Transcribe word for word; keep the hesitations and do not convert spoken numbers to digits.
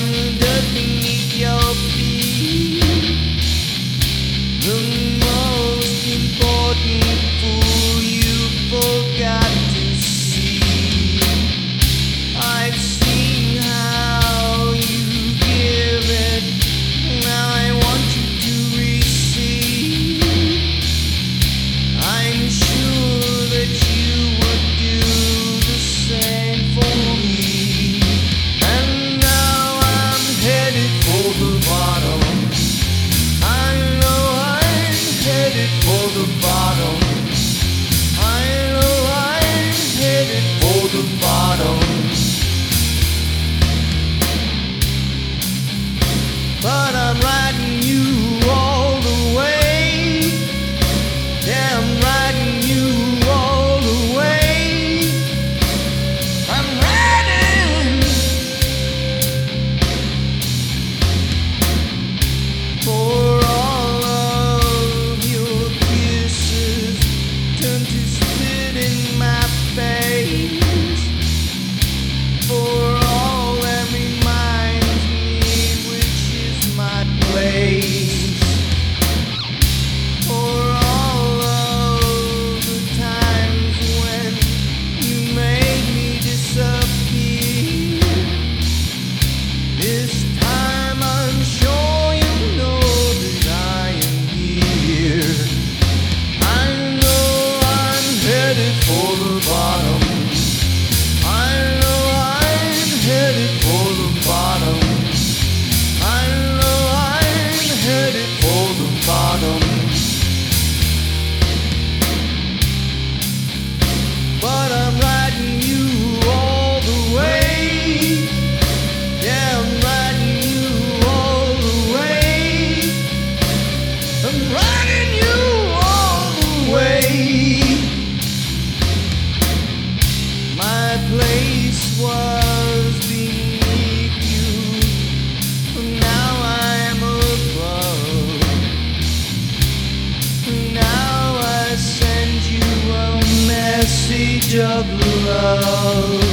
underneath your feet. The most important fool you forgot to see. I've seen how you give it. Now I want you to receive. I'm sure that you would do the same for me. And now I'm headed for the bottom. I know I'm headed for the bottom. I know I'm headed for the bottom. But I'm riding you all the way. Yeah, I'm riding you all the way. I'm riding for all of your kisses turn to spit in my face. For all that reminds me which is my place. For all of the times when you made me disappear. This time I'm sure you know that I am here. I know I'm headed for the bottom. I know I'm headed for the bottom. I know I'm headed for the bottom. But I'm riding you all the way. Yeah, I'm riding you all the way. I'm riding you all the way. My place was beneath you, but now I'm above. Now I send you a message of love.